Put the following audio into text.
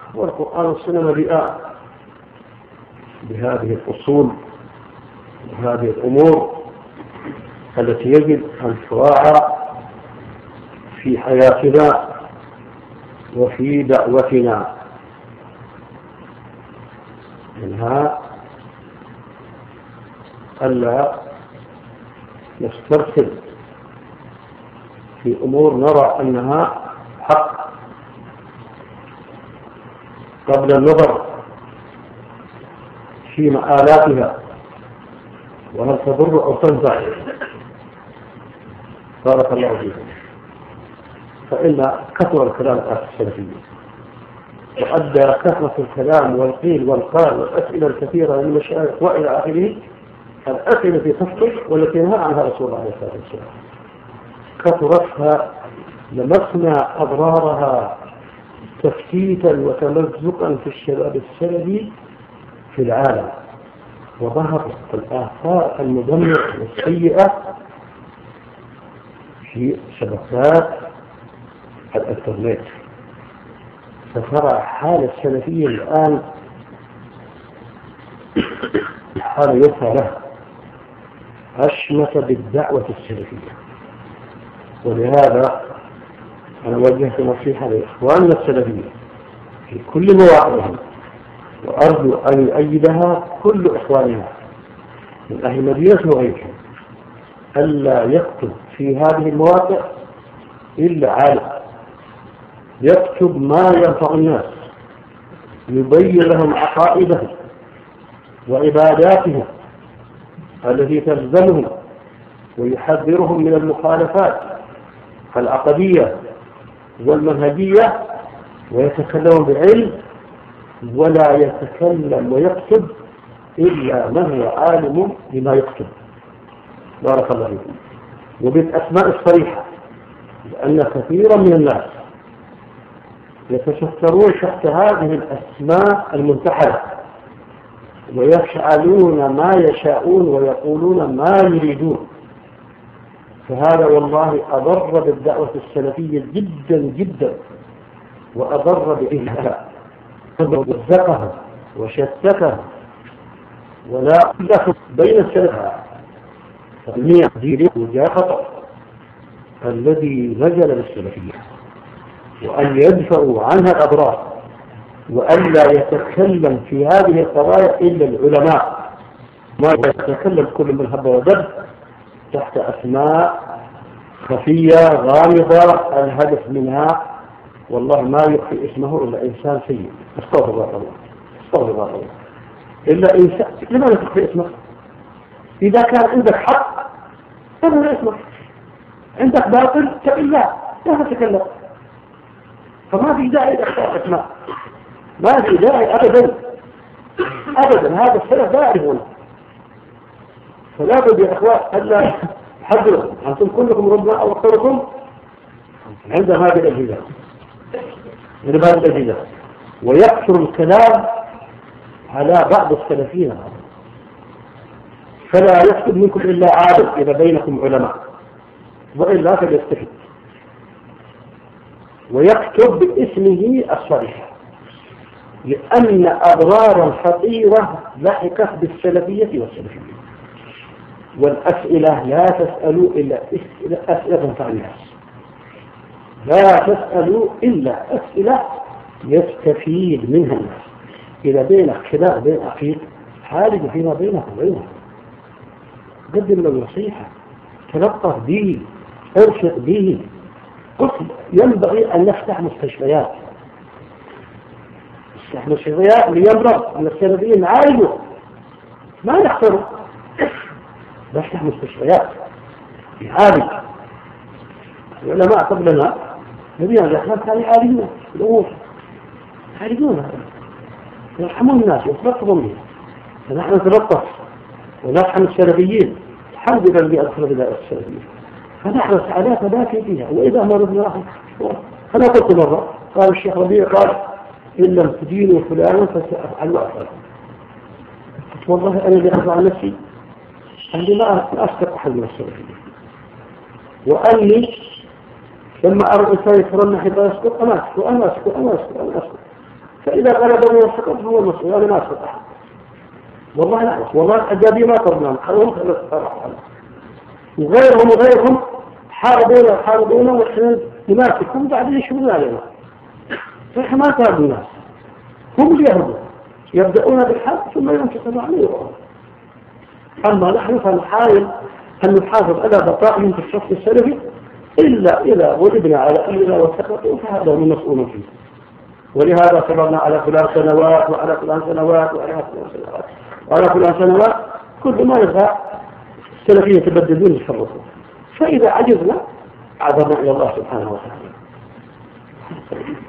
والقرآن والسنة مليئان بهذه الأصول وهذه الأمور التي يجب أن تراعى في حياتنا وفي دعوتنا. منها ألا نسترسل في أمور نرى أنها حق قبل النظر في مآلاتها وهل تضر أو تنفع. بارك الله فيكم. فإن كثر الكلام السلفي وأدى كثرة الكلام والقيل والقال والأسئلة الكثيرة من المشايخ وإلى آخره الأسئلة في تفصل والتي نهى عنها رسول الله عليه الصلاة والسلام كثرتها لمسنا أضرارها تفتيتا وتمزقا في الشباب السلفي في العالم، وظهرت الآثار المدمرة والسيئة في شبكات الإنترنت. فترى حال السلفية الآن حال يرثى له أشمت بالدعوة السلفية. ولهذا أنا وجهت نصيحة لإخواننا السلفيين في كل مواقعهم، وأرجو أن يؤيدها كل إخواننا من أهل مدينة وغيرهم، ألا يكتب في هذه المواقع إلا عالم يكتب ما ينفع الناس، يبين لهم عقائدهم وعباداتهم التي تلزمهم، ويحذرهم من المخالفات العقدية والمنهجية، ويتكلم بعلم ولا يتكلم ويكتب إلا من هو عالم بما يكتب. بارك الله فيكم. وبالأسماء الصريحة، لأن كثيرا من الناس يتشكرون تحت هذه الأسماء المنتحرة ويفعلون ما يشاءون ويقولون ما يريدون. فهذا والله أضر بالدعوة السلفية جدا جدا، وأضر بإهلها وزقها وشتتها، ولا دخل بين السلفة فالمية وجاء خطأ الذي نزل بالسلفية، وأن يدفعوا عنها الأضرار، وأن لا يتكلم في هذه القضايا إلا العلماء، ما يتكلم كل من هب ودب تحت أسماء خفية غامضة الهدف منها والله ما يخفي اسمه إلا إنسان سيء. استغفر الله، استغفر الله. إلا إنسان، لماذا تخفي اسمك؟ إذا كان عندك حق تظهر اسمك، عندك باطل تقل لا تتكلم. فما في داعي لإخفاء اسماء، ما في داعي أبدا أبدا. هذا السلف لا يعرفونه. فلا بد يا إخوان ألا حذروا أنتم كلكم ربما أو أكثركم عند هذه الأجهزة، عند هذه الأجهزة، ويكثر الكلام على بعض السلفيين، فلا يكتب منكم إلا عالم إذا بينكم علماء، وإلا فليستفد، ويكتب باسمه الصريح، لأن أضرارا خطيرة لحقت بالسلفية والسلفيين. والأسئلة لا تسألوا إلا أسئلة تنفع الناس، لا تسألوا إلا أسئلة يستفيد منها الناس. إذا بينك خلاف بين أخيك حالج فيما بينك وبينه، قدم له نصيحة، تلطف به، ارشق به. قلت ينبغي أن نفتح مستشفيات، نفتح مستشفيات ليمرض أن السلفيين عالجوا ما نحصره، نفتح مستشفيات يعالج. العلماء قبلنا نبينا الأخلاق كانوا يعالجون الأمور، يعالجونها، يرحمون الناس ويتلطفون بهم. فنحن نتلطف ونرحم السلفيين الحمد لله الذي أدخل بنا السلفيين، فنحرص على ثباتي فيها. وإذا مرضنا رحمه. أنا قلت مرة قال الشيخ ربيع قال إن لم تدينوا فلانا فسأفعل وأفعل. قلت والله أنا اللي أرضى عن نفسي أني لا أستطيع أحد من السلفيين، وأني لما أرى الإنسان يترنح حتى يسقط أنا أسكت. فإذا غلبني والسقط هو المسؤول، أنا ما أستطيع. والله لا، والله الأجابي ما قرنا حرهم وغيرهم حاربونا وإحنا نماسكهم بعد يشبهون علينا. فإحنا ما كانوا الناس، هم اللي يهربون، يبدأون بالحق ثم ينتصرون عليه. أما نحن فنحاول أن نحافظ على بقائهم في الصف السلفي إلا إذا غلبنا على أمرنا وسقطوا فهذا هم المسؤول فيه. ولهذا صبرنا على فلان سنوات وعلى فلان سنوات وعلى فلان سنوات، كل ما يبغى السلفية يتبدلون يتصرفون. فإذا عجزنا عذرنا إلى الله سبحانه وتعالى.